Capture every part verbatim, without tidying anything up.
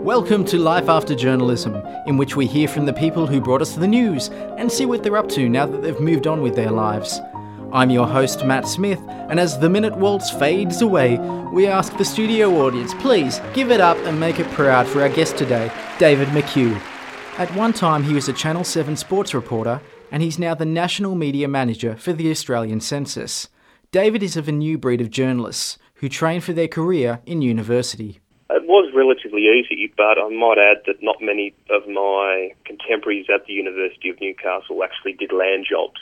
Welcome to Life After Journalism, in which we hear from the people who brought us the news and see what they're up to now that they've moved on with their lives. I'm your host, Matt Smith, and as the minute waltz fades away, we ask the studio audience, please give it up and make it proud for our guest today, David McHugh. At one time, he was a Channel seven sports reporter, and he's now the National Media Manager for the Australian Census. David is of a new breed of journalists who train for their career in university. It was relatively easy, but I might add that not many of my contemporaries at the University of Newcastle actually did land jobs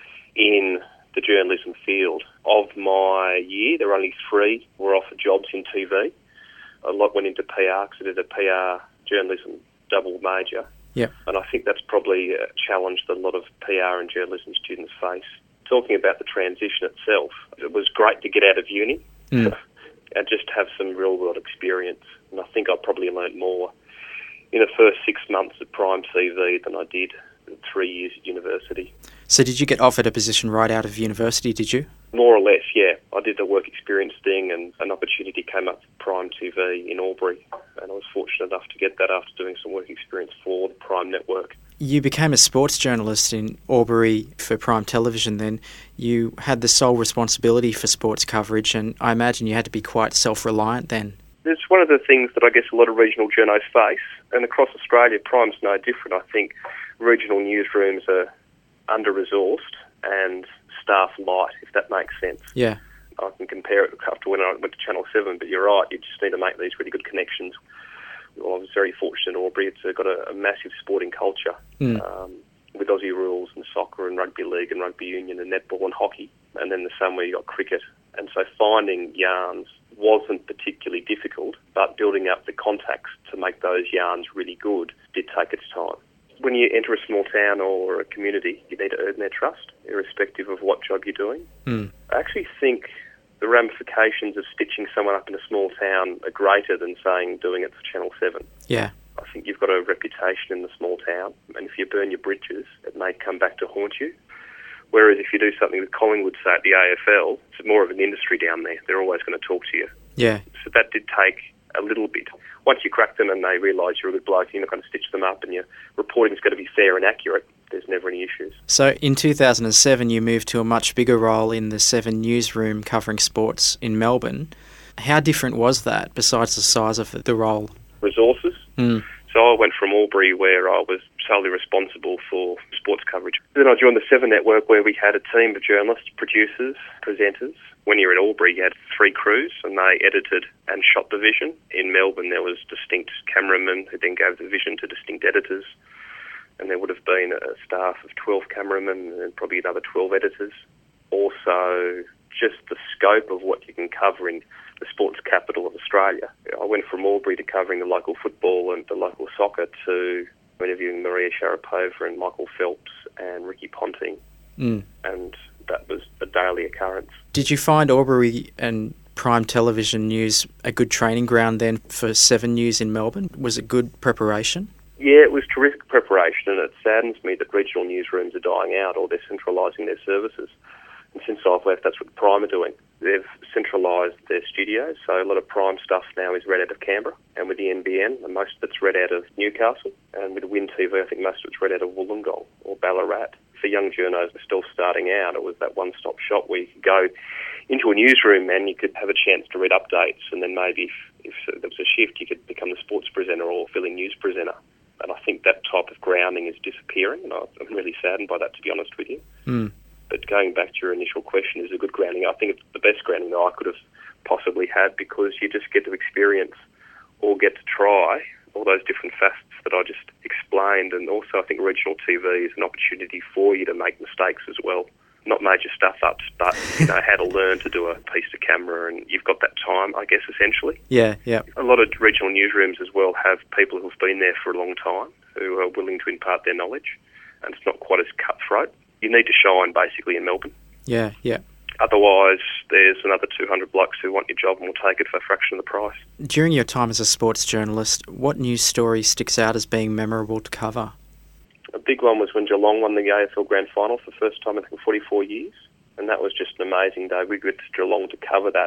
in the journalism field. Of my year, there were only three were offered jobs in T V. A lot went into P R because I did a P R journalism double major. Yeah. And I think that's probably a challenge that a lot of P R and journalism students face. Talking about the transition itself, it was great to get out of uni. Mm. And just have some real-world experience. And I think I probably learnt more in the first six months at Prime T V than I did in three years at university. So did you get offered a position right out of university, did you? More or less, yeah. I did the work experience thing and an opportunity came up at Prime T V in Albury. And I was fortunate enough to get that after doing some work experience for the Prime network. You became a sports journalist in Albury for Prime Television then. You had the sole responsibility for sports coverage, and I imagine you had to be quite self-reliant then. It's one of the things that I guess a lot of regional journos face, and across Australia, Prime's no different. I think regional newsrooms are under-resourced and staff light, if that makes sense. Yeah. I can compare it after when I went to Channel seven, but you're right, you just need to make these really good connections. Well, I was very fortunate in Albury. It's got a, a massive sporting culture Mm. um, with Aussie rules and soccer and rugby league and rugby union and netball and hockey. And then the summer you got cricket. And so finding yarns wasn't particularly difficult, but building up the contacts to make those yarns really good did take its time. When you enter a small town or a community, you need to earn their trust, irrespective of what job you're doing. Mm. I actually think the ramifications of stitching someone up in a small town are greater than, saying, doing it for Channel seven. Yeah. I think you've got a reputation in the small town, and if you burn your bridges, it may come back to haunt you. Whereas if you do something with Collingwood, say at the A F L, it's more of an industry down there. They're always going to talk to you. Yeah. So that did take a little bit. Once you crack them and they realise you're a good bloke, you're not going to stitch them up and your reporting's going to be fair and accurate, there's never any issues. So in two thousand seven, you moved to a much bigger role in the Seven newsroom covering sports in Melbourne. How different was that, besides the size of the role? Resources. Mm. So I went from Albury, where I was solely responsible for sports coverage. Then I joined the Seven Network, where we had a team of journalists, producers, presenters. When you were at Albury, you had three crews, and they edited and shot the vision. In Melbourne, there was distinct cameramen who then gave the vision to distinct editors. And there would have been a staff of twelve cameramen and probably another twelve editors. Also, just the scope of what you can cover in the sports capital of Australia. I went from Albury to covering the local football and the local soccer to interviewing Maria Sharapova and Michael Phelps and Ricky Ponting. Mm. And that was a daily occurrence. Did you find Albury and Prime Television News a good training ground then for Seven News in Melbourne? Was it good preparation? Yeah, it was terrific preparation, and it saddens me that regional newsrooms are dying out or they're centralising their services. And since I've left, that's what Prime are doing. They've centralised their studios, so a lot of Prime stuff now is read out of Canberra, and with the N B N, and most of it's read out of Newcastle, and with Win T V, I think most of it's read out of Wollongong or Ballarat. For young journos still starting out, it was that one-stop shop where you could go into a newsroom and you could have a chance to read updates, and then maybe if, if there was a shift, you could become the sports presenter or fill-in news presenter. And I think that type of grounding is disappearing, and I'm really saddened by that, to be honest with you. Mm. But going back to your initial question, is a good grounding. I think it's the best grounding that I could have possibly had, because you just get to experience or get to try all those different facets that I just explained. And also I think regional T V is an opportunity for you to make mistakes as well. Not major stuff-ups, but you know how to learn to do a piece to camera, and you've got that time, I guess, essentially. Yeah, yeah. A lot of regional newsrooms as well have people who've been there for a long time who are willing to impart their knowledge, and it's not quite as cutthroat. You need to shine, basically, in Melbourne. Yeah, yeah. Otherwise, there's another two hundred blokes who want your job and will take it for a fraction of the price. During your time as a sports journalist, what news story sticks out as being memorable to cover? A big one was when Geelong won the A F L Grand Final for the first time in, I think, forty-four years. And that was just an amazing day. We went to Geelong to cover that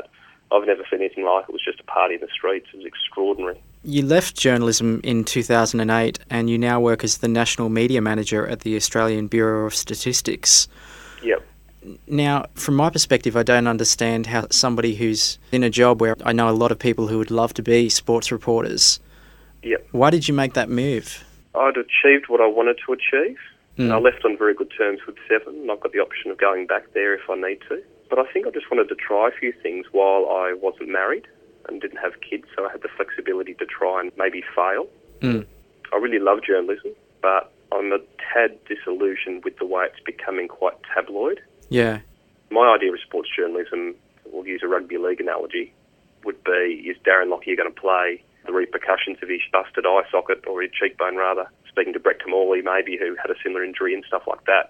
I've never seen anything like it. It was just a party in the streets. It was extraordinary. You left journalism in two thousand eight and you now work as the National Media Manager at the Australian Bureau of Statistics. Yep. Now, from my perspective, I don't understand how somebody who's in a job where I know a lot of people who would love to be sports reporters. Yep. Why did you make that move? I'd achieved what I wanted to achieve. Mm. And I left on very good terms with Seven, and I've got the option of going back there if I need to. But I think I just wanted to try a few things while I wasn't married and didn't have kids, so I had the flexibility to try and maybe fail. Mm. I really love journalism, but I'm a tad disillusioned with the way it's becoming quite tabloid. Yeah. My idea of sports journalism, we'll use a rugby league analogy, would be, is Darren Lockyer going to play? The repercussions of his busted eye socket, or his cheekbone rather, speaking to Brett Tamorley maybe, who had a similar injury and stuff like that.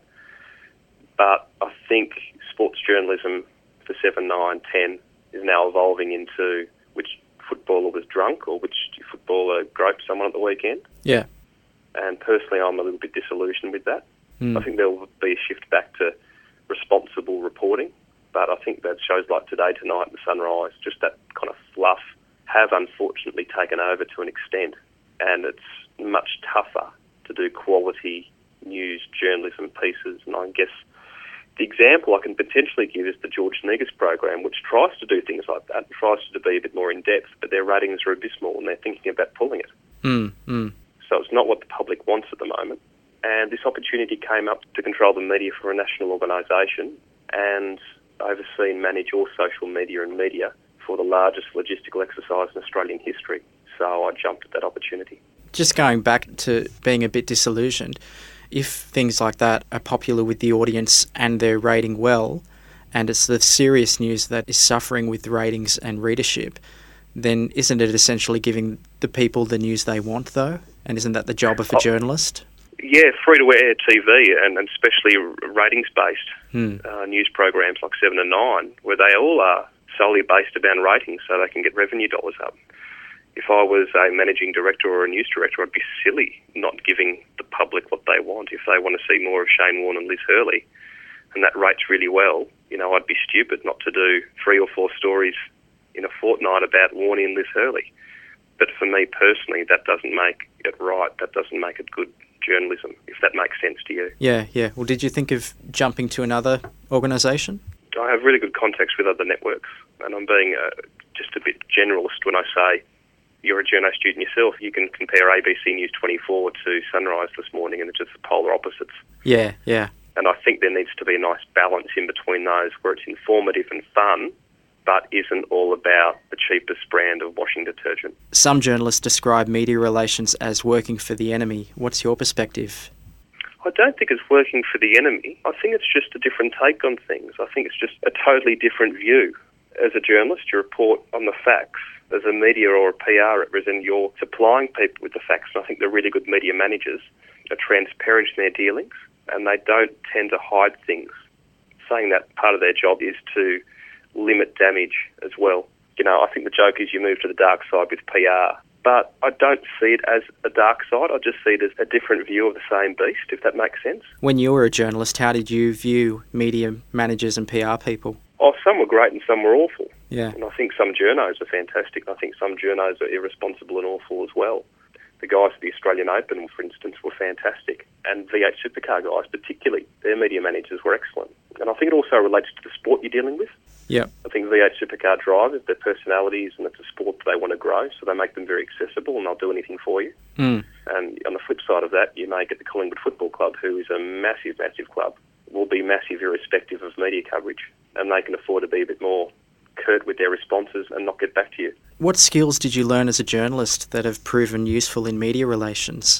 But I think sports journalism for seven, nine, ten is now evolving into which footballer was drunk or which footballer groped someone at the weekend. Yeah. And personally, I'm a little bit disillusioned with that. Mm. I think there will be a shift back to responsible reporting, but I think that shows like Today Tonight and Sunrise, just that kind of fluff, have unfortunately taken over to an extent, and it's much tougher to do quality news journalism pieces. And I guess the example I can potentially give is the George Negus program, which tries to do things like that, tries to be a bit more in-depth, but their ratings are abysmal and they're thinking about pulling it. Mm, mm. So it's not what the public wants at the moment. And this opportunity came up to control the media for a national organisation and oversee and manage all social media and media for the largest logistical exercise in Australian history. So I jumped at that opportunity. Just going back to being a bit disillusioned, if things like that are popular with the audience and they're rating well, and it's the serious news that is suffering with ratings and readership, then isn't it essentially giving the people the news they want, though? And isn't that the job of a oh, journalist? Yeah, free-to-air T V and, and especially ratings-based Hmm. uh, news programs like Seven and Nine, where they all are solely based around ratings so they can get revenue dollars up. If I was a managing director or a news director, I'd be silly not giving the public what they want. If they want to see more of Shane Warne and Liz Hurley, and that rates really well, you know, I'd be stupid not to do three or four stories in a fortnight about Warne and Liz Hurley. But for me personally, that doesn't make it right. That doesn't make it good journalism, if that makes sense to you. Yeah, yeah. Well, did you think of jumping to another organisation? I have really good contacts with other networks, and I'm being uh, just a bit generalist when I say you're a journo student yourself. You can compare A B C News twenty-four to Sunrise this morning, and it's just the polar opposites. Yeah, yeah. And I think there needs to be a nice balance in between those where it's informative and fun, but isn't all about the cheapest brand of washing detergent. Some journalists describe media relations as working for the enemy. What's your perspective? I don't think it's working for the enemy. I think it's just a different take on things. I think it's just a totally different view. As a journalist, you report on the facts. As a media or a P R representative, you're supplying people with the facts. And I think the really good media managers are transparent in their dealings and they don't tend to hide things. Saying that part of their job is to limit damage as well. You know, I think the joke is you move to the dark side with P R. But I don't see it as a dark side. I just see it as a different view of the same beast, if that makes sense. When you were a journalist, how did you view media managers and P R people? Oh, some were great and some were awful. Yeah. And I think some journos are fantastic. I think some journos are irresponsible and awful as well. The guys at the Australian Open, for instance, were fantastic. And V eight Supercar guys particularly, their media managers were excellent. And I think it also relates to the sport you're dealing with. Yeah. I think V eight Supercar drivers, their personalities, and it's a sport that they want to grow, so they make them very accessible and they'll do anything for you. Mm. And on the flip side of that, you may get the Collingwood Football Club, who is a massive, massive club, will be massive irrespective of media coverage, and they can afford to be a bit more curt with their responses and not get back to you. What skills did you learn as a journalist that have proven useful in media relations?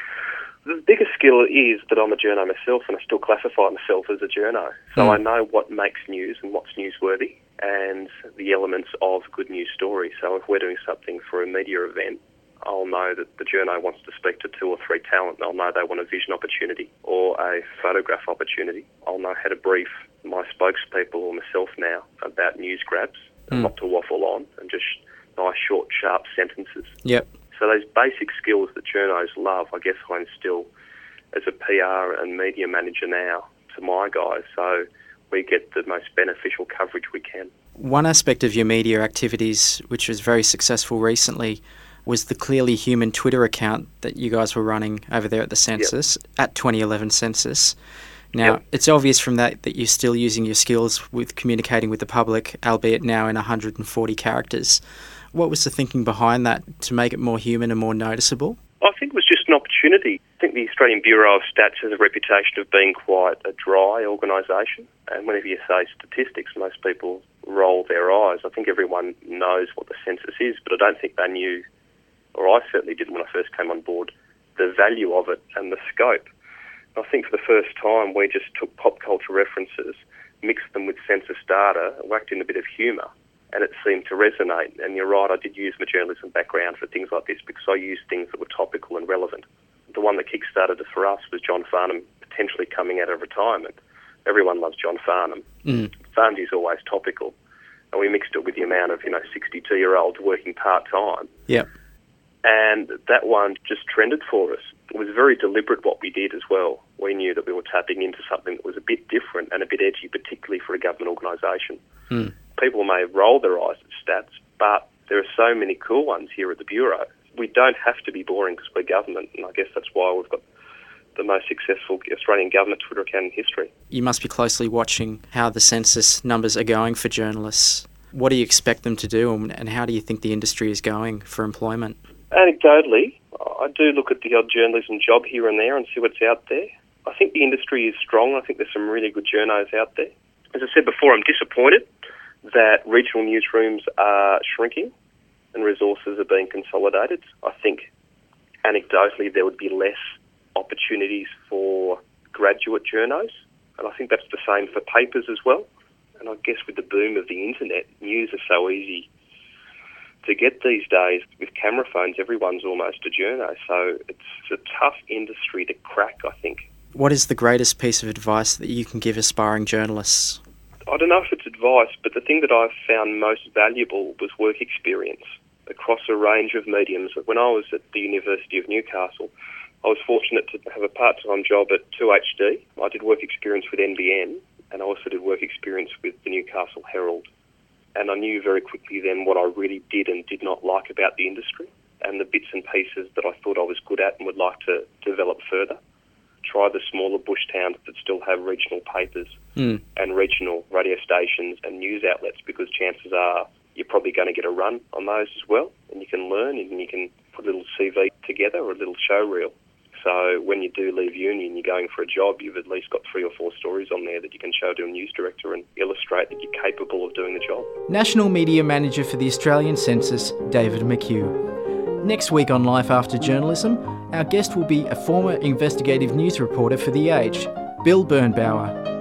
The biggest skill is that I'm a journo myself, and I still classify myself as a journo. So Mm. I know what makes news and what's newsworthy and the elements of good news story. So if we're doing something for a media event, I'll know that the journo wants to speak to two or three talent, and I'll know they want a vision opportunity or a photograph opportunity. I'll know how to brief my spokespeople or myself now about news grabs and Mm. not to waffle on and just nice, short, sharp sentences. Yep. So those basic skills that journos love, I guess I instill as a P R and media manager now to my guys, so we get the most beneficial coverage we can. One aspect of your media activities, which was very successful recently, was the Clearly Human Twitter account that you guys were running over there at the census, yep. at twenty eleven census. Now, yep. it's obvious from that that you're still using your skills with communicating with the public, albeit now in one hundred forty characters. What was the thinking behind that to make it more human and more noticeable? I think it was just an opportunity. I think the Australian Bureau of Stats has a reputation of being quite a dry organisation. And whenever you say statistics, most people roll their eyes. I think everyone knows what the census is, but I don't think they knew, or I certainly didn't when I first came on board, the value of it and the scope. I think for the first time we just took pop culture references, mixed them with census data, whacked in a bit of humour, and it seemed to resonate. And you're right, I did use my journalism background for things like this because I used things that were topical and relevant. The one that kick-started it for us was John Farnham potentially coming out of retirement. Everyone loves John Farnham. Mm. Farnham's always topical. And we mixed it with the amount of, you know, sixty-two-year-olds working part-time. Yep. And that one just trended for us. It was very deliberate what we did as well. We knew that we were tapping into something that was a bit different and a bit edgy, particularly for a government organisation. Mm. People may roll their eyes at stats, but there are so many cool ones here at the Bureau. We don't have to be boring because we're government, and I guess that's why we've got the most successful Australian government Twitter account in history. You must be closely watching how the census numbers are going for journalists. What do you expect them to do, and how do you think the industry is going for employment? Anecdotally, I do look at the odd journalism job here and there and see what's out there. I think the industry is strong. I think there's some really good journos out there. As I said before, I'm disappointed that regional newsrooms are shrinking and resources are being consolidated. I think anecdotally there would be less opportunities for graduate journos, and I think that's the same for papers as well. And I guess with the boom of the internet, news is so easy to get these days. With camera phones, everyone's almost a journo, so it's a tough industry to crack, I think. What is the greatest piece of advice that you can give aspiring journalists? I don't know if it's advice, but the thing that I've found most valuable was work experience across a range of mediums. When I was at the University of Newcastle, I was fortunate to have a part-time job at two H D. I did work experience with N B N, and I also did work experience with the Newcastle Herald. And I knew very quickly then what I really did and did not like about the industry, and the bits and pieces that I thought I was good at and would like to develop further. Try the smaller bush towns that still have regional papers mm. and regional radio stations and news outlets, because chances are you're probably going to get a run on those as well, and you can learn and you can put a little C V together or a little show reel. So when you do leave uni and you're going for a job, you've at least got three or four stories on there that you can show to a news director and illustrate that you're capable of doing the job. National Media Manager for the Australian Census, David McHugh. Next week on Life After Journalism, our guest will be a former investigative news reporter for The Age, Bill Birnbauer.